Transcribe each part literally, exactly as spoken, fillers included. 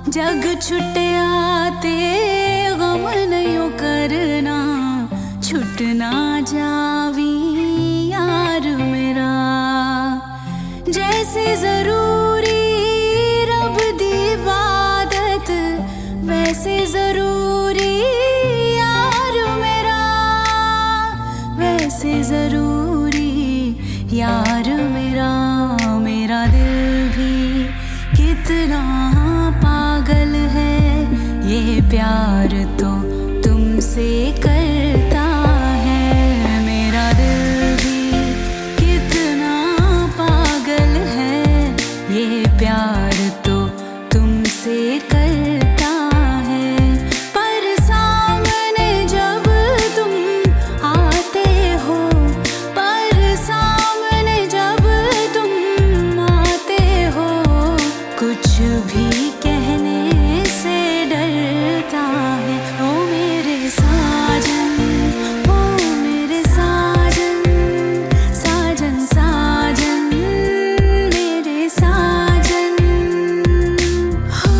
जग छुट्टिया ते गम नहीं करना, छुट ना जावी यार मेरा। जैसे जरूरी रब दी इबादत, वैसे जरूरी यार मेरा, वैसे जरूरी यार मेरा। मेरा दिल भी कितना पागल है, ये प्यार तो तुमसे करता है। मेरा दिल भी कितना पागल है, ये प्यार तो तुमसे करता है। पर सामने जब तुम आते हो, पर सामने जब तुम आते हो, कुछ भी कहने से डरता है। ओ मेरे साजन, ओ मेरे साजन, साजन साजन मेरे साजन। हो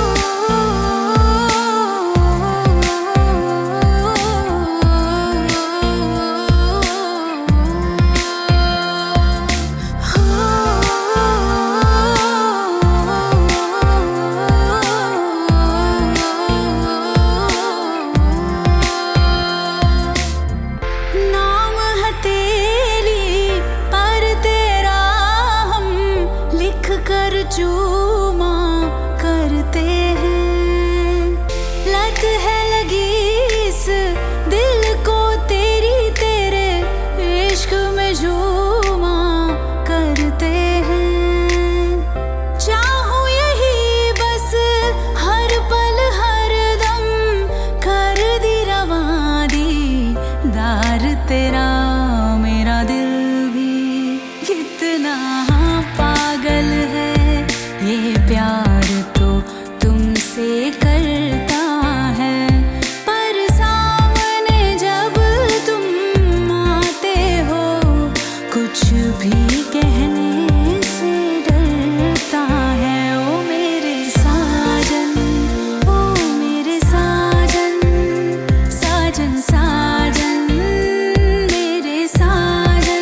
नाम है तेरी पर तेरा हम लिख कर चूमा करते हैं। लत है लगी इस दिल को तेरी, तेरे इश्क में झूमा करते हैं। चाहूं यही बस हर पल हर दम, कर दी रवा दीदार तेरा। मेरा दिल भी कितना पागल है, ये प्यार तो तुमसे करता है। पर सामने जब तुम आते हो, कुछ भी कहने से डरता है। ओ मेरे साजन, ओ मेरे साजन, साजन साजन मेरे साजन।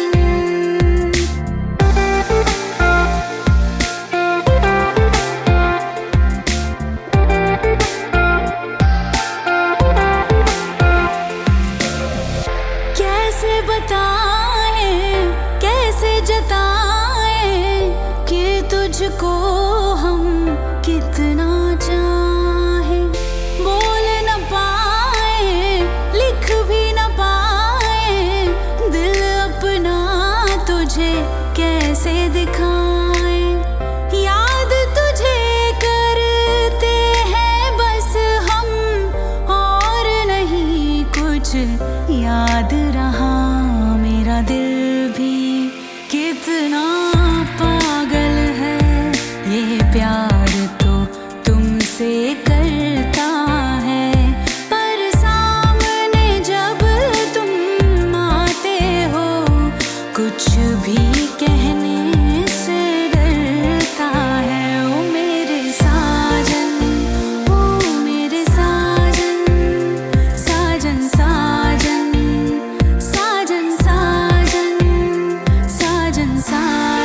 कैसे बताएं, कैसे जताएं कि तुझको हम कितना चाहें। बोल न पाए, लिख भी न पाए, दिल अपना तुझे कैसे दिखाएं। याद तुझे करते हैं बस हम, और नहीं कुछ याद रहा। मेरा दिल भी कितना पागल है, ये प्यार तो तुमसे करता है। पर सामने जब तुम आते हो, कुछ भी कहने से डरता है। ओ मेरे साजन, ओ मेरे साजन, साजन साजन, साजन साजन, साजन साजन।